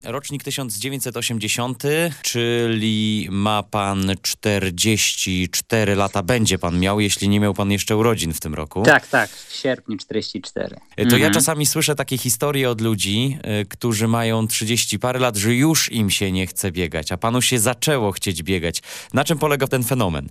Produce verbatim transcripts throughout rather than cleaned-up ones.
Rocznik tysiąc dziewięćset osiemdziesiąty, czyli ma pan czterdzieści cztery lata, będzie pan miał, jeśli nie miał pan jeszcze urodzin w tym roku. Tak, tak, w sierpniu czterdzieści cztery. To mhm. ja czasami słyszę takie historie od ludzi, y, którzy mają trzydzieści parę lat, że już im się nie chce biegać, a panu się zaczęło chcieć biegać. Na czym polega ten fenomen?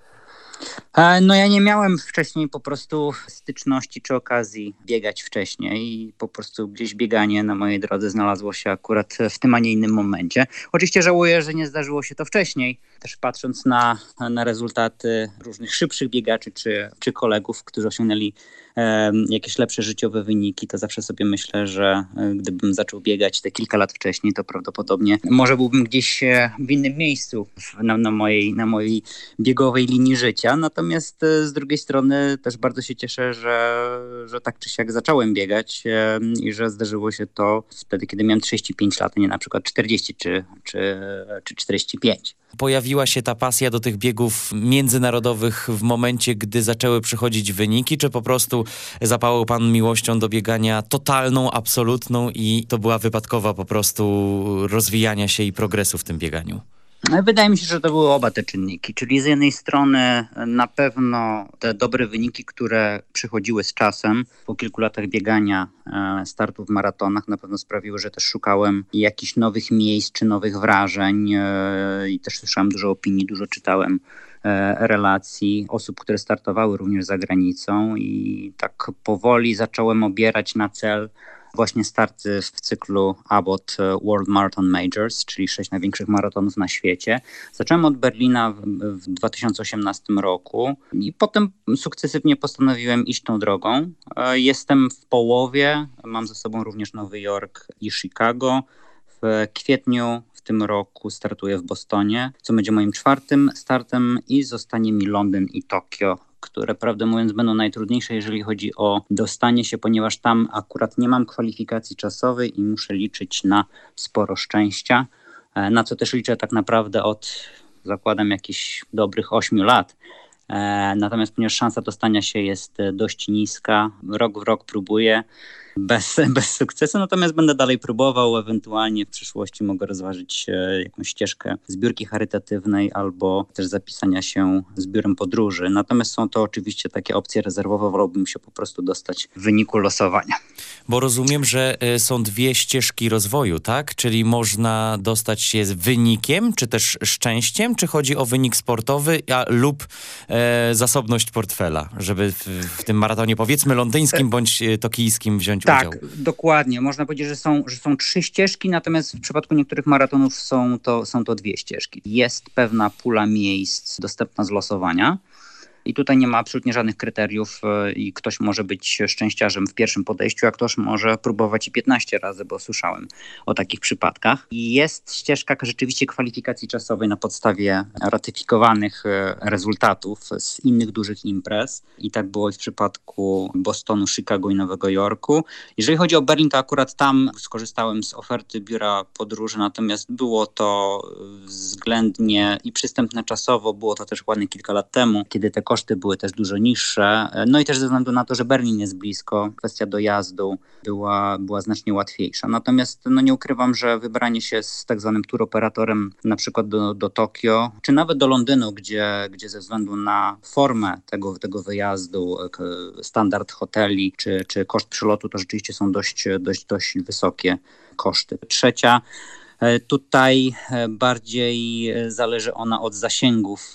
No ja nie miałem wcześniej po prostu styczności czy okazji biegać wcześniej i po prostu gdzieś bieganie na mojej drodze znalazło się akurat w tym, a nie innym momencie. Oczywiście żałuję, że nie zdarzyło się to wcześniej. Też patrząc na, na rezultaty różnych szybszych biegaczy czy, czy kolegów, którzy osiągnęli e, jakieś lepsze życiowe wyniki, to zawsze sobie myślę, że e, gdybym zaczął biegać te kilka lat wcześniej, to prawdopodobnie może byłbym gdzieś e, w innym miejscu na, na, mojej, na mojej biegowej linii życia. Natomiast e, z drugiej strony też bardzo się cieszę, że, że tak czy siak zacząłem biegać e, i że zdarzyło się to wtedy, kiedy miałem trzydzieści pięć lat, a nie na przykład czterdzieści czy, czy, czy czterdzieści pięć. Pojawiła się ta pasja do tych biegów międzynarodowych w momencie, gdy zaczęły przychodzić wyniki, czy po prostu zapałał pan miłością do biegania totalną, absolutną i to była wypadkowa po prostu rozwijania się i progresu w tym bieganiu? Wydaje mi się, że to były oba te czynniki, czyli z jednej strony na pewno te dobre wyniki, które przychodziły z czasem, po kilku latach biegania, startów w maratonach na pewno sprawiły, że też szukałem jakichś nowych miejsc czy nowych wrażeń i też słyszałem dużo opinii, dużo czytałem relacji osób, które startowały również za granicą i tak powoli zacząłem obierać na cel właśnie starty w cyklu Abbott World Marathon Majors, czyli sześć największych maratonów na świecie. Zacząłem od Berlina w, w dwa tysiące osiemnastym roku i potem sukcesywnie postanowiłem iść tą drogą. Jestem w połowie, mam ze sobą również Nowy Jork i Chicago. W kwietniu w tym roku startuję w Bostonie, co będzie moim czwartym startem i zostanie mi Londyn i Tokio, które prawdę mówiąc będą najtrudniejsze, jeżeli chodzi o dostanie się, ponieważ tam akurat nie mam kwalifikacji czasowej i muszę liczyć na sporo szczęścia, na co też liczę tak naprawdę od, zakładam, jakichś dobrych ośmiu lat. Natomiast ponieważ szansa dostania się jest dość niska, rok w rok próbuję, bez, bez sukcesu, natomiast będę dalej próbował, ewentualnie w przyszłości mogę rozważyć jakąś ścieżkę zbiórki charytatywnej albo też zapisania się z biurem podróży. Natomiast są to oczywiście takie opcje rezerwowe, wolałbym się po prostu dostać w wyniku losowania. Bo rozumiem, że są dwie ścieżki rozwoju, tak? Czyli można dostać się z wynikiem, czy też szczęściem, czy chodzi o wynik sportowy a, lub e, zasobność portfela, żeby w, w tym maratonie powiedzmy londyńskim bądź tokijskim wziąć tak, udział? Tak, dokładnie. Można powiedzieć, że są, że są trzy ścieżki, natomiast w przypadku niektórych maratonów są to, są to dwie ścieżki. Jest pewna pula miejsc dostępna z losowania. I tutaj nie ma absolutnie żadnych kryteriów i ktoś może być szczęściarzem w pierwszym podejściu, a ktoś może próbować i piętnaście razy, bo słyszałem o takich przypadkach. I jest ścieżka rzeczywiście kwalifikacji czasowej na podstawie ratyfikowanych rezultatów z innych dużych imprez. I tak było i w przypadku Bostonu, Chicago i Nowego Jorku. Jeżeli chodzi o Berlin, to akurat tam skorzystałem z oferty biura podróży, natomiast było to względnie i przystępne czasowo, było to też ładnie kilka lat temu, kiedy te koszty były też dużo niższe. No i też ze względu na to, że Berlin jest blisko, kwestia dojazdu była, była znacznie łatwiejsza. Natomiast no nie ukrywam, że wybranie się z tak zwanym touroperatorem na przykład do, do Tokio, czy nawet do Londynu, gdzie, gdzie ze względu na formę tego, tego wyjazdu, standard hoteli czy, czy koszt przylotu, to rzeczywiście są dość, dość, dość wysokie koszty. Trzecia Tutaj bardziej zależy ona od zasięgów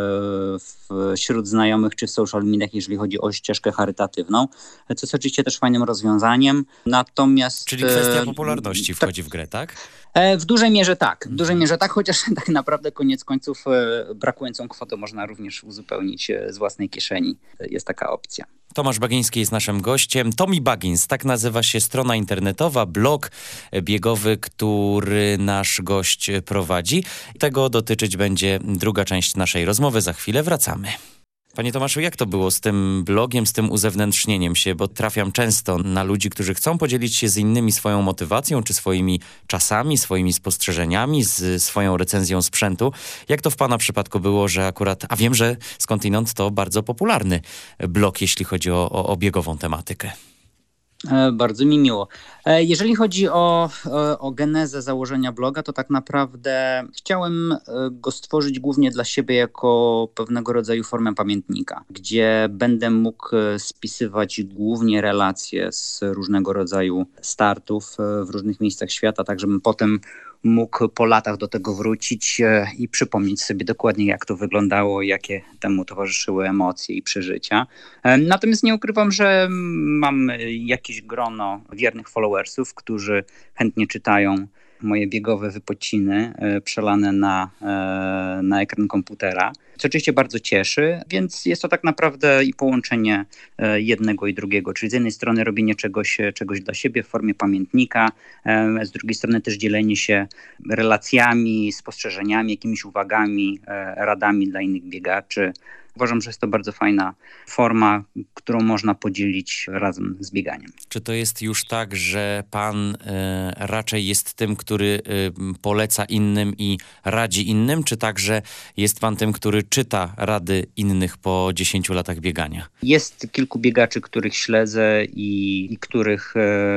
wśród znajomych czy w social mediach, jeżeli chodzi o ścieżkę charytatywną, co jest oczywiście też fajnym rozwiązaniem. Natomiast... Czyli kwestia popularności wchodzi w grę, tak? W dużej mierze tak, w dużej mierze tak, chociaż tak naprawdę koniec końców brakującą kwotę można również uzupełnić z własnej kieszeni. Jest taka opcja. Tomasz Bagiński jest naszym gościem. Tommy Baggins, tak nazywa się strona internetowa, blog biegowy, który nasz gość prowadzi. Tego dotyczyć będzie druga część naszej rozmowy. Za chwilę wracamy. Panie Tomaszu, jak to było z tym blogiem, z tym uzewnętrznieniem się? Bo trafiam często na ludzi, którzy chcą podzielić się z innymi swoją motywacją, czy swoimi czasami, swoimi spostrzeżeniami, z swoją recenzją sprzętu. Jak to w pana przypadku było, że akurat, a wiem, że skądinąd to bardzo popularny blog, jeśli chodzi o, o, o biegową tematykę. E, Bardzo mi miło. E, Jeżeli chodzi o, o, o genezę założenia bloga, to tak naprawdę chciałem e, go stworzyć głównie dla siebie jako pewnego rodzaju formę pamiętnika, gdzie będę mógł e, spisywać głównie relacje z różnego rodzaju startów e, w różnych miejscach świata, tak żebym potem mógł po latach do tego wrócić e, i przypomnieć sobie dokładnie, jak to wyglądało, jakie temu towarzyszyły emocje i przeżycia. E, Natomiast nie ukrywam, że mam jakieś grono wiernych followersów, którzy chętnie czytają moje biegowe wypociny e, przelane na, e, na ekran komputera, co oczywiście bardzo cieszy, więc jest to tak naprawdę i połączenie e, jednego i drugiego, czyli z jednej strony robienie czegoś, czegoś dla siebie w formie pamiętnika, e, z drugiej strony też dzielenie się relacjami, spostrzeżeniami, jakimiś uwagami, e, radami dla innych biegaczy. Uważam, że jest to bardzo fajna forma, którą można podzielić razem z bieganiem. Czy to jest już tak, że pan e, raczej jest tym, który e, poleca innym i radzi innym, czy także jest pan tym, który czyta rady innych po dziesięciu latach biegania? Jest kilku biegaczy, których śledzę i, i których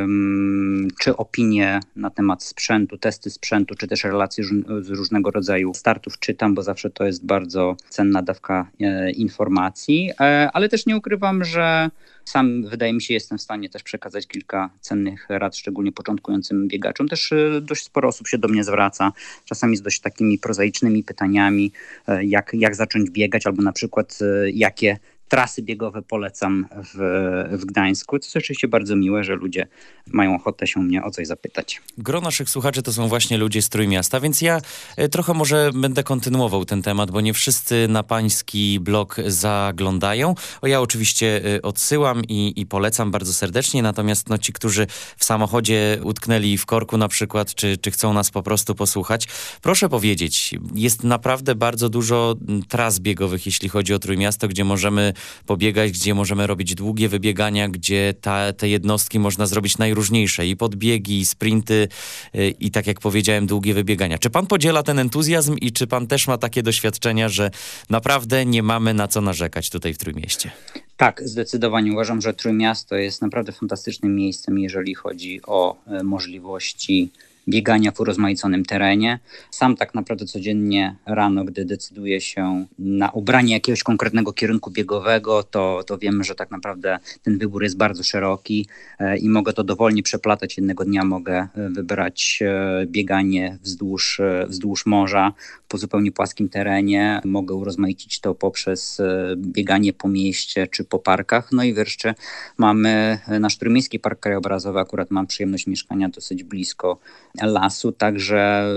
um, czy opinie na temat sprzętu, testy sprzętu, czy też relacje róż- z różnego rodzaju startów czytam, bo zawsze to jest bardzo cenna dawka e, informacji, e, ale też nie ukrywam, że sam, wydaje mi się, jestem w stanie też przekazać kilka cennych rad, szczególnie początkującym biegaczom. Też e, dość sporo osób się do mnie zwraca, czasami z dość takimi prozaicznymi pytaniami, e, jak, jak zacząć biegać, albo na przykład e, jakie trasy biegowe polecam w, w Gdańsku. To jest oczywiście bardzo miłe, że ludzie mają ochotę się mnie o coś zapytać. Gro naszych słuchaczy to są właśnie ludzie z Trójmiasta, więc ja e, trochę może będę kontynuował ten temat, bo nie wszyscy na pański blog zaglądają. O, ja oczywiście e, odsyłam i, i polecam bardzo serdecznie, natomiast no, ci, którzy w samochodzie utknęli w korku na przykład, czy, czy chcą nas po prostu posłuchać, proszę powiedzieć, jest naprawdę bardzo dużo tras biegowych, jeśli chodzi o Trójmiasto, gdzie możemy pobiegać, gdzie możemy robić długie wybiegania, gdzie ta, te jednostki można zrobić najróżniejsze i podbiegi, i sprinty y, i tak jak powiedziałem, długie wybiegania. Czy pan podziela ten entuzjazm i czy pan też ma takie doświadczenia, że naprawdę nie mamy na co narzekać tutaj w Trójmieście? Tak, zdecydowanie uważam, że Trójmiasto jest naprawdę fantastycznym miejscem, jeżeli chodzi o e, możliwości biegania w urozmaiconym terenie. Sam tak naprawdę codziennie rano, gdy decyduję się na obranie jakiegoś konkretnego kierunku biegowego, to, to wiem, że tak naprawdę ten wybór jest bardzo szeroki e, i mogę to dowolnie przeplatać. Jednego dnia mogę wybrać e, bieganie wzdłuż, e, wzdłuż morza, po zupełnie płaskim terenie. Mogę urozmaicić to poprzez e, bieganie po mieście czy po parkach. No i wreszcie mamy nasz Trójmiejski Park Krajobrazowy. Akurat mam przyjemność mieszkania dosyć blisko lasu, także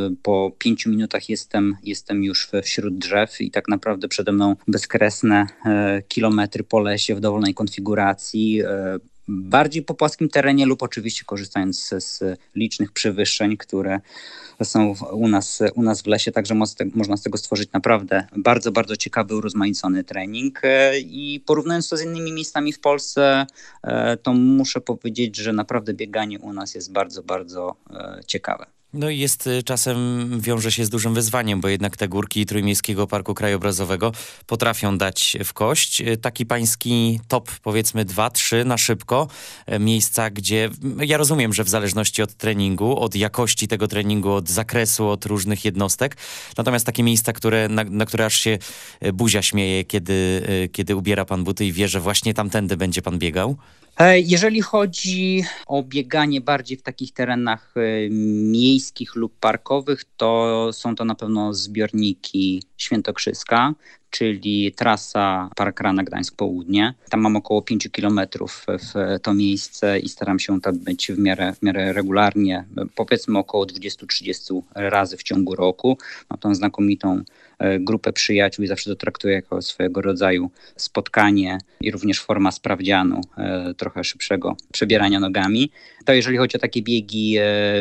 po pięciu minutach jestem, jestem już wśród drzew i tak naprawdę przede mną bezkresne kilometry po lesie w dowolnej konfiguracji, bardziej po płaskim terenie lub oczywiście korzystając z, z licznych przewyższeń, które są u nas, u nas w lesie, także można z tego stworzyć naprawdę bardzo, bardzo ciekawy, urozmaicony trening i porównując to z innymi miejscami w Polsce, to muszę powiedzieć, że naprawdę bieganie u nas jest bardzo, bardzo ciekawe. No i jest czasem, wiąże się z dużym wyzwaniem, bo jednak te górki Trójmiejskiego Parku Krajobrazowego potrafią dać w kość. Taki pański top, powiedzmy dwa, trzy na szybko, miejsca, gdzie ja rozumiem, że w zależności od treningu, od jakości tego treningu, od zakresu, od różnych jednostek, natomiast takie miejsca, które, na, na które aż się buzia śmieje, kiedy, kiedy ubiera pan buty i wie, że właśnie tamtędy będzie pan biegał. Jeżeli chodzi o bieganie bardziej w takich terenach miejskich lub parkowych, to są to na pewno zbiorniki Świętokrzyska, czyli trasa Park Rana Gdańsk Południe. Tam mam około pięć kilometrów w to miejsce i staram się tam być w miarę, w miarę regularnie, powiedzmy około dwadzieścia do trzydziestu razy w ciągu roku. Mam tam znakomitą grupę przyjaciół i zawsze to traktuję jako swojego rodzaju spotkanie i również forma sprawdzianu, trochę szybszego przebierania nogami. To jeżeli chodzi o takie biegi,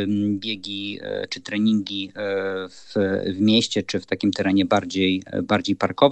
biegi czy treningi w, w mieście, czy w takim terenie bardziej, bardziej parkowym.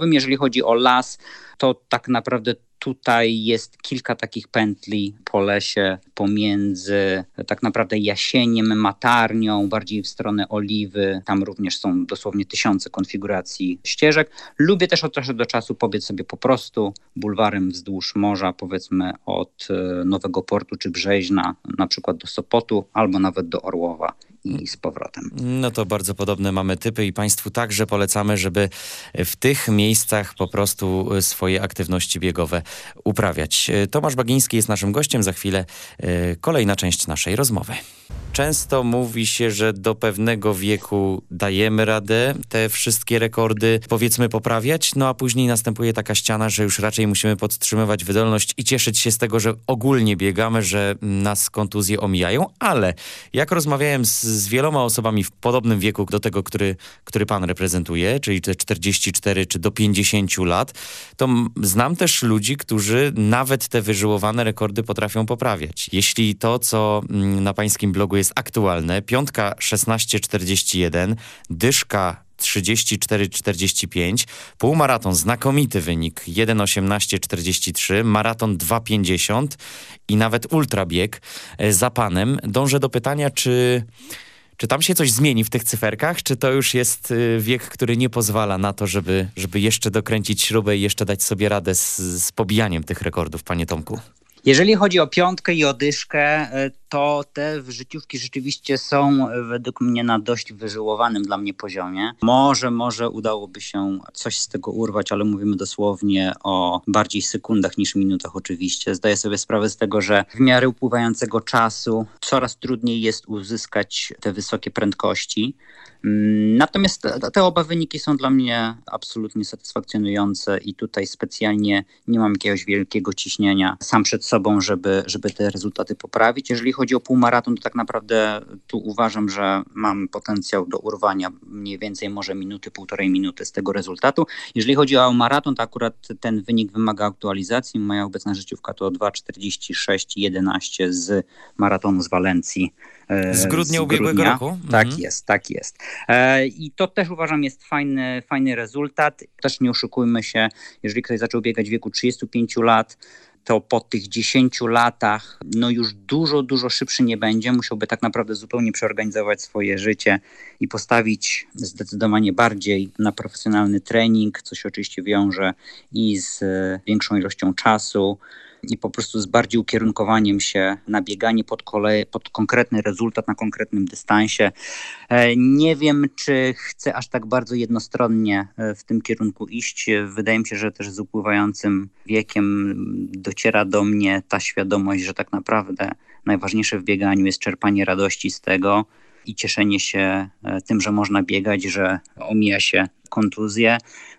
biegowym. Jeżeli chodzi o las, to tak naprawdę tutaj jest kilka takich pętli po lesie pomiędzy tak naprawdę Jasieniem, Matarnią, bardziej w stronę Oliwy. Tam również są dosłownie tysiące konfiguracji ścieżek. Lubię też od czasu do czasu pobiec sobie po prostu bulwarem wzdłuż morza, powiedzmy od Nowego Portu czy Brzeźna, na przykład do Sopotu albo nawet do Orłowa i z powrotem. No to bardzo podobne mamy typy i Państwu także polecamy, żeby w tych miejscach po prostu swoje aktywności biegowe uprawiać. Tomasz Bagiński jest naszym gościem. Za chwilę kolejna część naszej rozmowy. Często mówi się, że do pewnego wieku dajemy radę te wszystkie rekordy, powiedzmy, poprawiać, no a później następuje taka ściana, że już raczej musimy podtrzymywać wydolność i cieszyć się z tego, że ogólnie biegamy, że nas kontuzje omijają, ale jak rozmawiałem z, z wieloma osobami w podobnym wieku do tego, który, który pan reprezentuje, czyli te czterdzieści cztery czy do pięćdziesięciu lat, to m- znam też ludzi, którzy nawet te wyżyłowane rekordy potrafią poprawiać. Jeśli to, co mm, na pańskim blogu jest aktualne, piątka szesnaście czterdzieści jeden, dyszka trzydzieści cztery czterdzieści pięć, półmaraton, znakomity wynik jeden osiemnaście czterdzieści trzy, maraton dwa pięćdziesiąt i nawet ultrabieg za panem. Dążę do pytania, czy, czy tam się coś zmieni w tych cyferkach, czy to już jest wiek, który nie pozwala na to, żeby, żeby jeszcze dokręcić śrubę i jeszcze dać sobie radę z, z pobijaniem tych rekordów, panie Tomku? Jeżeli chodzi o piątkę i o dyszkę, to te życiówki rzeczywiście są według mnie na dość wyżyłowanym dla mnie poziomie. Może, może udałoby się coś z tego urwać, ale mówimy dosłownie o bardziej sekundach niż minutach oczywiście. Zdaję sobie sprawę z tego, że w miarę upływającego czasu coraz trudniej jest uzyskać te wysokie prędkości. Natomiast te, te oba wyniki są dla mnie absolutnie satysfakcjonujące i tutaj specjalnie nie mam jakiegoś wielkiego ciśnienia sam przed sobą, żeby, żeby te rezultaty poprawić. Jeżeli chodzi o półmaraton, to tak naprawdę tu uważam, że mam potencjał do urwania mniej więcej może minuty, półtorej minuty z tego rezultatu. Jeżeli chodzi o maraton, to akurat ten wynik wymaga aktualizacji. Moja obecna życiówka to dwa czterdzieści sześć jedenaście z maratonu z Walencji. Z grudnia ubiegłego roku? Tak mhm. jest, tak jest. I to też uważam jest fajny, fajny rezultat. Też nie oszukujmy się, jeżeli ktoś zaczął biegać w wieku trzydziestu pięciu lat, to po tych dziesięciu latach no już dużo, dużo szybszy nie będzie. Musiałby tak naprawdę zupełnie przeorganizować swoje życie i postawić zdecydowanie bardziej na profesjonalny trening, co się oczywiście wiąże i z większą ilością czasu, i po prostu z bardziej ukierunkowaniem się na bieganie pod, kolej, pod konkretny rezultat na konkretnym dystansie. Nie wiem, czy chcę aż tak bardzo jednostronnie w tym kierunku iść. Wydaje mi się, że też z upływającym wiekiem dociera do mnie ta świadomość, że tak naprawdę najważniejsze w bieganiu jest czerpanie radości z tego i cieszenie się tym, że można biegać, że omija się kontuzje,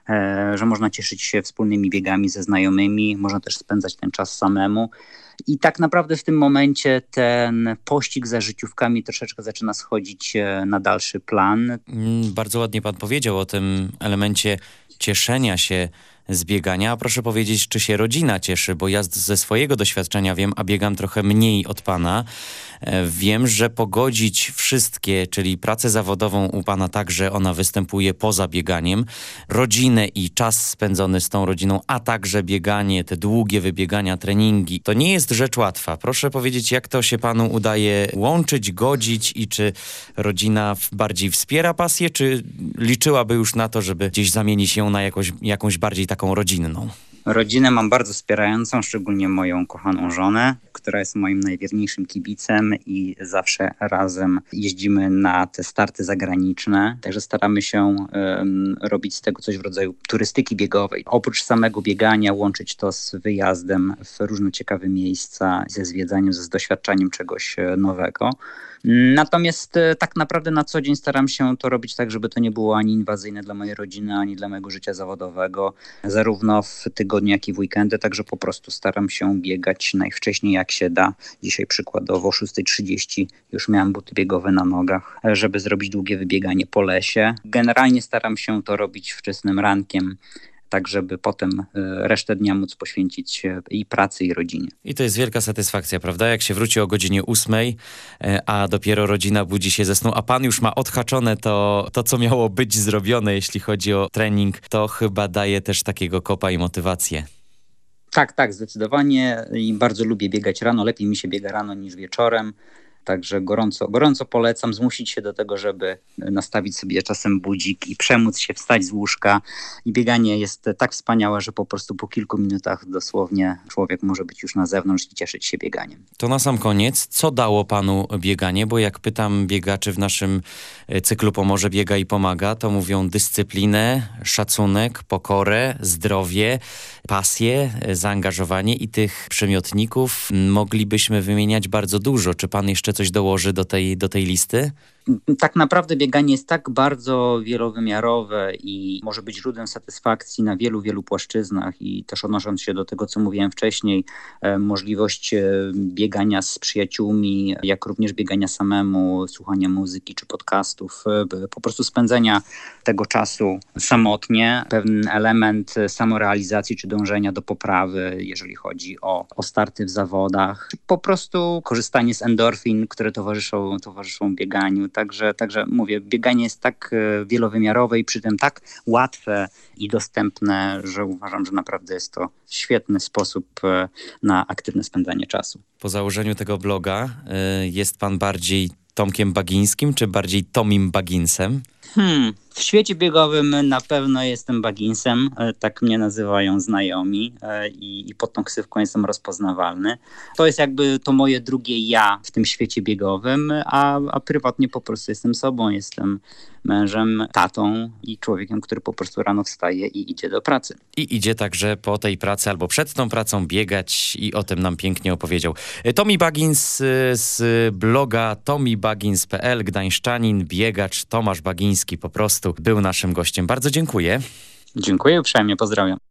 że można cieszyć się wspólnymi biegami ze znajomymi, można też spędzać ten czas samemu. I tak naprawdę w tym momencie ten pościg za życiówkami troszeczkę zaczyna schodzić na dalszy plan. Bardzo ładnie pan powiedział o tym elemencie cieszenia się z biegania. A proszę powiedzieć, czy się rodzina cieszy, bo ja ze swojego doświadczenia wiem, a biegam trochę mniej od pana. Wiem, że pogodzić wszystkie, czyli pracę zawodową u pana tak, że ona występuje poza bieganiem, rodzinę i czas spędzony z tą rodziną, a także bieganie, te długie wybiegania, treningi, to nie jest rzecz łatwa. Proszę powiedzieć, jak to się panu udaje łączyć, godzić i czy rodzina bardziej wspiera pasję, czy liczyłaby już na to, żeby gdzieś zamienić ją na jakąś, jakąś bardziej taką rodzinną? Rodzinę mam bardzo wspierającą, szczególnie moją kochaną żonę, która jest moim najwierniejszym kibicem i zawsze razem jeździmy na te starty zagraniczne. Także staramy się um, robić z tego coś w rodzaju turystyki biegowej. Oprócz samego biegania łączyć to z wyjazdem w różne ciekawe miejsca, ze zwiedzaniem, ze doświadczaniem czegoś nowego. Natomiast tak naprawdę na co dzień staram się to robić tak, żeby to nie było ani inwazyjne dla mojej rodziny, ani dla mojego życia zawodowego, zarówno w tygodniu, jak i w weekendy, także po prostu staram się biegać najwcześniej jak się da. Dzisiaj przykładowo o szósta trzydzieści już miałem buty biegowe na nogach, żeby zrobić długie wybieganie po lesie. Generalnie staram się to robić wczesnym rankiem, tak żeby potem resztę dnia móc poświęcić i pracy, i rodzinie. I to jest wielka satysfakcja, prawda? Jak się wróci o godzinie ósmej, a dopiero rodzina budzi się ze snu, a pan już ma odhaczone to, to, co miało być zrobione, jeśli chodzi o trening, to chyba daje też takiego kopa i motywację. Tak, tak, zdecydowanie i bardzo lubię biegać rano. Lepiej mi się biega rano niż wieczorem. Także gorąco, gorąco polecam zmusić się do tego, żeby nastawić sobie czasem budzik i przemóc się wstać z łóżka. I bieganie jest tak wspaniałe, że po prostu po kilku minutach dosłownie człowiek może być już na zewnątrz i cieszyć się bieganiem. To na sam koniec, co dało panu bieganie? Bo jak pytam biegaczy w naszym cyklu Pomorze Biega i Pomaga, to mówią dyscyplinę, szacunek, pokorę, zdrowie, pasję, zaangażowanie i tych przymiotników moglibyśmy wymieniać bardzo dużo. Czy pan jeszcze coś dołoży do tej, do tej listy? Tak naprawdę bieganie jest tak bardzo wielowymiarowe i może być źródłem satysfakcji na wielu, wielu płaszczyznach i też odnosząc się do tego, co mówiłem wcześniej, e, możliwość e, biegania z przyjaciółmi, jak również biegania samemu, słuchania muzyki czy podcastów, e, po prostu spędzenia tego czasu samotnie, pewien element samorealizacji czy dążenia do poprawy, jeżeli chodzi o, o starty w zawodach, po prostu korzystanie z endorfin, które towarzyszą, towarzyszą bieganiu. Także, także mówię, bieganie jest tak wielowymiarowe i przy tym tak łatwe i dostępne, że uważam, że naprawdę jest to świetny sposób na aktywne spędzanie czasu. Po założeniu tego bloga y, jest pan bardziej Tomkiem Bagińskim, czy bardziej Tomim Bagginsem? Hmm, w świecie biegowym na pewno jestem Bagginsem, tak mnie nazywają znajomi i, i pod tą ksywką jestem rozpoznawalny. To jest jakby to moje drugie ja w tym świecie biegowym, a, a prywatnie po prostu jestem sobą, jestem mężem, tatą i człowiekiem, który po prostu rano wstaje i idzie do pracy. I idzie także po tej pracy albo przed tą pracą biegać i o tym nam pięknie opowiedział. Tommy Baggins z bloga tommy baggins kropka p l, gdańszczanin, biegacz Tomasz Bagiński po prostu był naszym gościem. Bardzo dziękuję. Dziękuję uprzejmie, pozdrawiam.